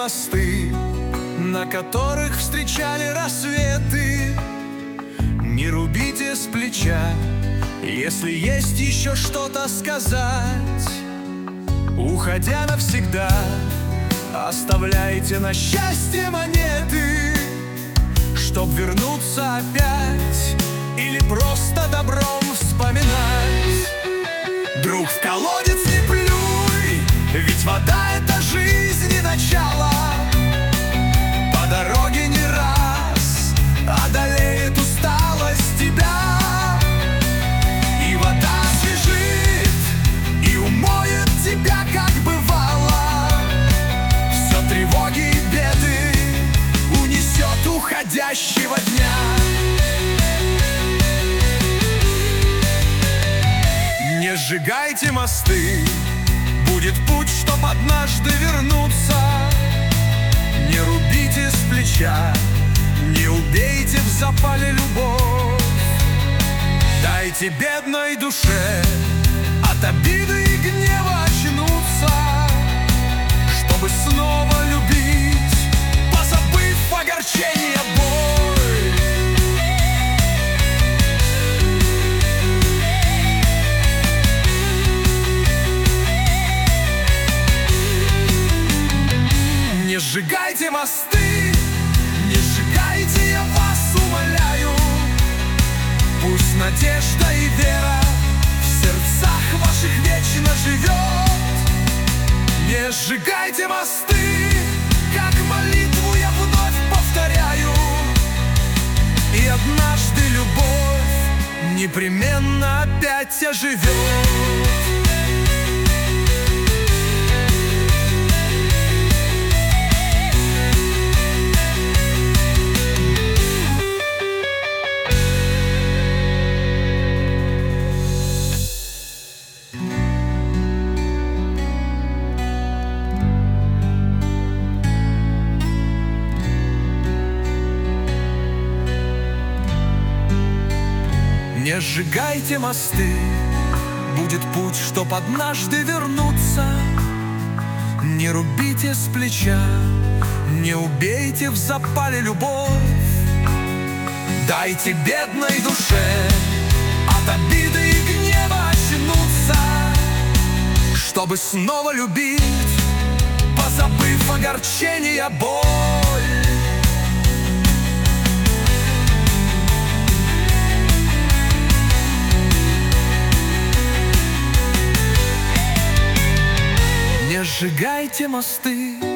мосты, на которых встречали рассветы. Не рубите с плеча, если есть еще что-то сказать. Уходя навсегда, оставляйте на счастье монеты, чтоб вернуться опять или просто добром вспоминать. Друг, в колодец не плюй, ведь вода — это жизнь и начало. По дороге не раз одолеет усталость тебя, и вода освежит и умоет тебя, как бывало. Все тревоги и беды унесет уходящего дня. Не сжигайте мосты, будет путь, чтоб однажды вернуться. Не рубите с плеча, не убейте в запале любовь. Дайте бедной душе от обиды и гнева очнуться, чтобы снова любить, позабыв огорчение, боль. Не сжигайте мосты, не сжигайте, я вас умоляю. Пусть надежда и вера в сердцах ваших вечно живет. Не сжигайте мосты, как молитву я вновь повторяю. И однажды любовь непременно опять оживет. Не сжигайте мосты, будет путь, чтоб однажды вернуться. Не рубите с плеча, не убейте в запале любовь. Дайте бедной душе от обиды и гнева очнуться, чтобы снова любить, позабыв огорчение, боль. Не сжигайте мосты,